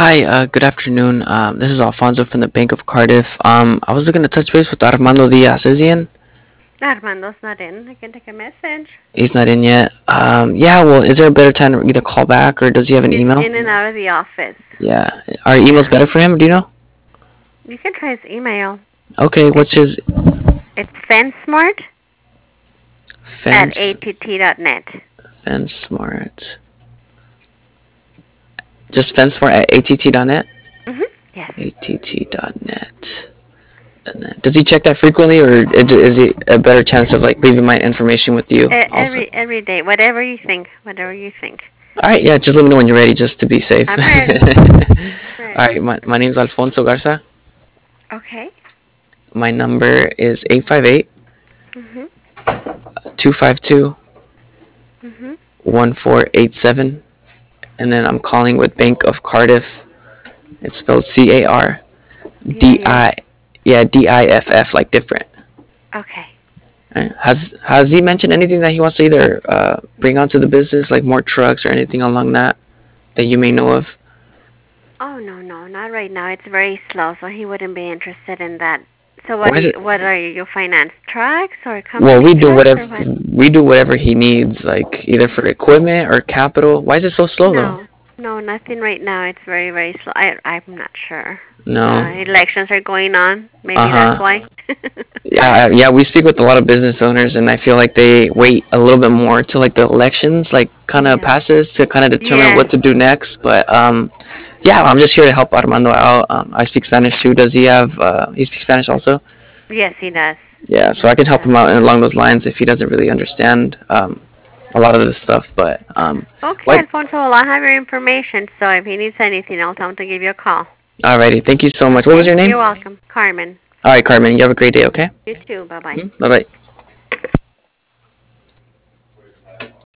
Hi, good afternoon. This is Alfonso from the Bank of Cardiff. I was looking to touch base with Armando Diaz. Is he in? Armando's not in. I can take a message. He's not in yet. Yeah, well, is there a better time to either call back or does he have an He's email? in and out of the office. Yeah. Are emails Yeah. better for him? Do you know? You can try his email. Okay, It's what's his it's fensmart at fence att.net. fence smart? Just fence smart at att.net? Mhm. Yes. att.net. And then, does he check that frequently, or is it a better chance of like leaving my information with you also? Every day, whatever you think, whatever you think. All right, yeah, just let me know when you're ready, just to be safe. I'm ready. All Ready. right, my name's Alfonso Garza. Okay. My number is 858 Mhm. 252 Mhm. 1487, and then I'm calling with Bank of Cardiff. It's spelled DIF. CARDI. Yeah, DIFF, like different. Okay. All right. Has he mentioned anything that he wants to either bring onto the business, like more trucks or anything along that you may know of? Oh no, not right now. It's very slow, so he wouldn't be interested in that. So Why is it? what are you? You finance trucks or Well, company trucks or what? we do whatever he needs, like either for equipment or capital. Why is it so slow though? No, nothing right now. It's very slow. I'm not sure. No. Elections are going on. Uh Maybe that's huh. why. Yeah, we speak with a lot of business owners, and I feel like they wait a little bit more till like the elections, like kind of Yeah. passes to kind of determine Yes. what to do next. But yeah, I'm just here to help Armando out. I speak Spanish too. Does he have? He speaks Spanish also. Yes, he does. Yeah, so I can help him out along those lines if he doesn't really understand a lot of this stuff. But Okay, what? Alfonso. Well, I have your information, so if he needs anything, I'll tell him to give you a call. Alrighty, thank you so much. What was Okay? your name? You're welcome. Carmen. All right, Carmen. You have a great day. Okay. You too. Bye bye. Bye bye.